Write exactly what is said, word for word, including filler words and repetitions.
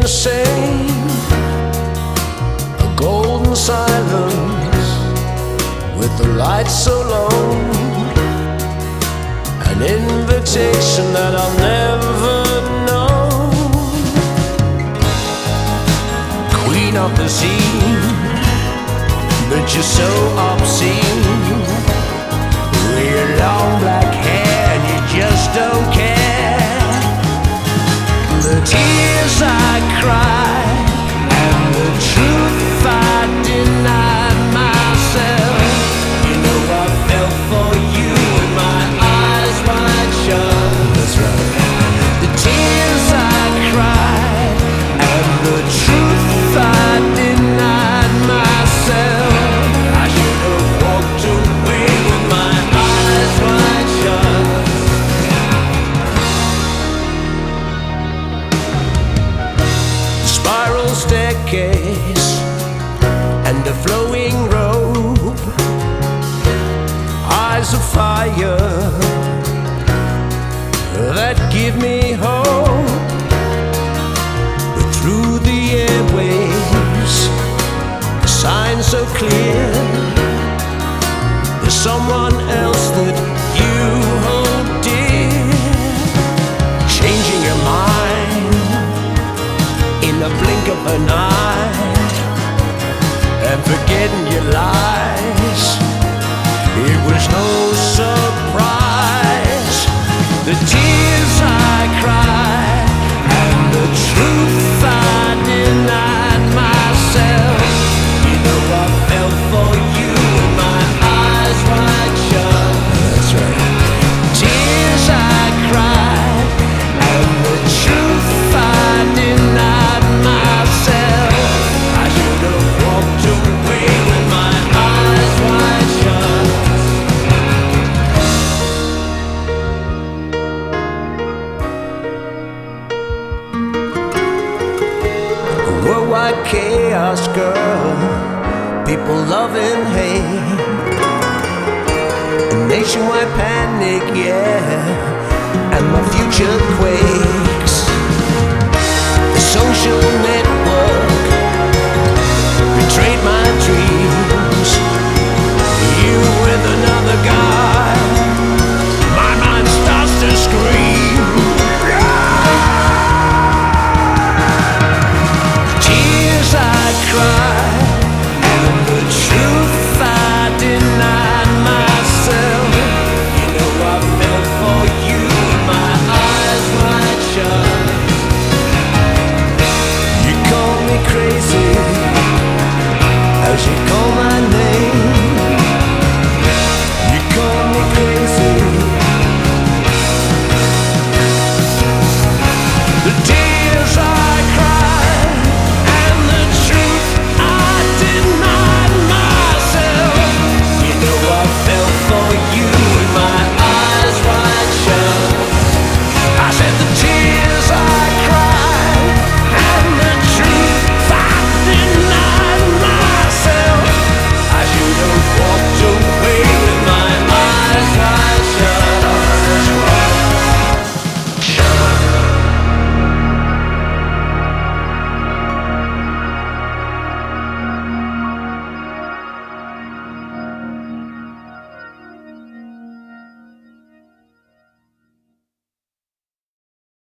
insane. A golden silence with the lights so low, an invitation that I'll never know. Queen of the scene, but you're so obscene. With your long black hair and you just don't care. The tears I cried and the truth I denied myself. You know I fell for you with my eyes wide shut. That's right. The tears I cried and the truth I denied myself. I should have walked away with my eyes wide shut. Spiral staircase and a flowing robe, eyes of fire that give me hope. But through the airwaves, the sign so clear, there's someone else that you hold dear. Changing your mind in the blink of an eye, and forgetting your lies, it was no surprise. The tears I cried and the truth I denied myself. You know I fell for you with my eyes wide shut. That's right. Tears I cried and the truth I denied myself. I should have walked away with my eyes wide shut. A worldwide chaos, girl, people love and hate, a nationwide panic, yeah, and my future